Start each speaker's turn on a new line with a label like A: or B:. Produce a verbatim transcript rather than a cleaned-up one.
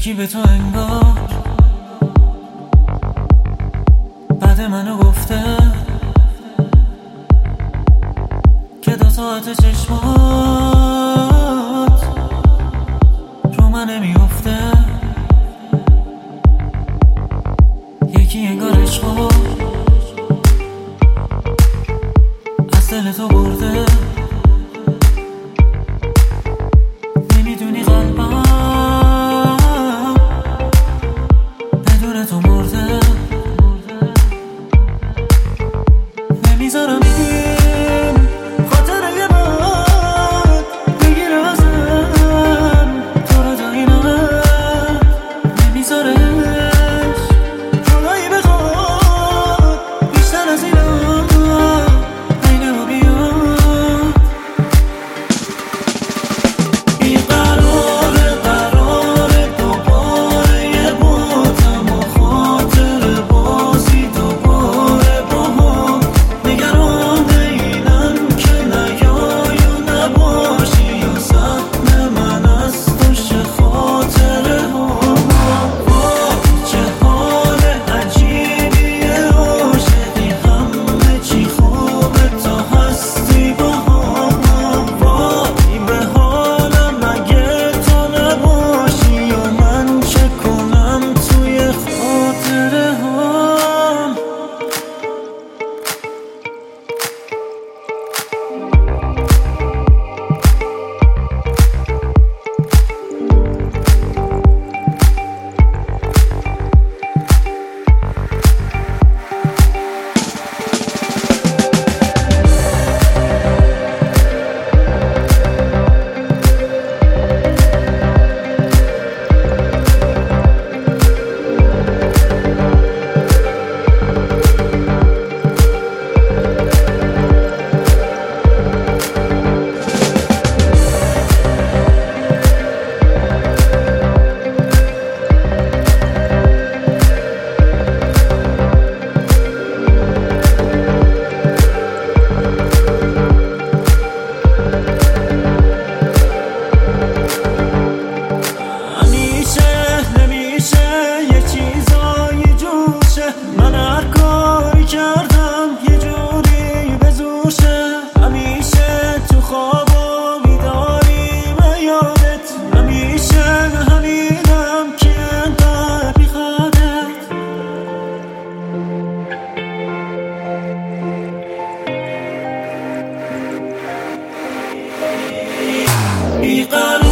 A: یکی به تو انگار بعد منو گفته که دو ساعت چشمات رو من نمیافته. یکی انگار عشقو از دل تو برده. نمیدونی قلبم بدون تو مرده. نمیذارم این خاطره من بگیره ازم تو رو تا این حد. نمیذارش جدایی بخواد بیشتر از اینا بین ما بیاد. این قراره قراره دوباره یه باتم و خاطر بازی دوباره با هم. نگران اینم که نیای و نباشی یا سهم من از توش خاطره هم. چه حال عجیبیه عاشقی همه چی خوبه تا هستی با هم. وای به حالم اگه تو نباشی یا من چه کنم توی خاطره هم. من هر کاری کردم یه جوری به زورشه. همیشه تو خواب و بیداری به یادت. همیشه همینم که انقدر بیخوادت. بیقرار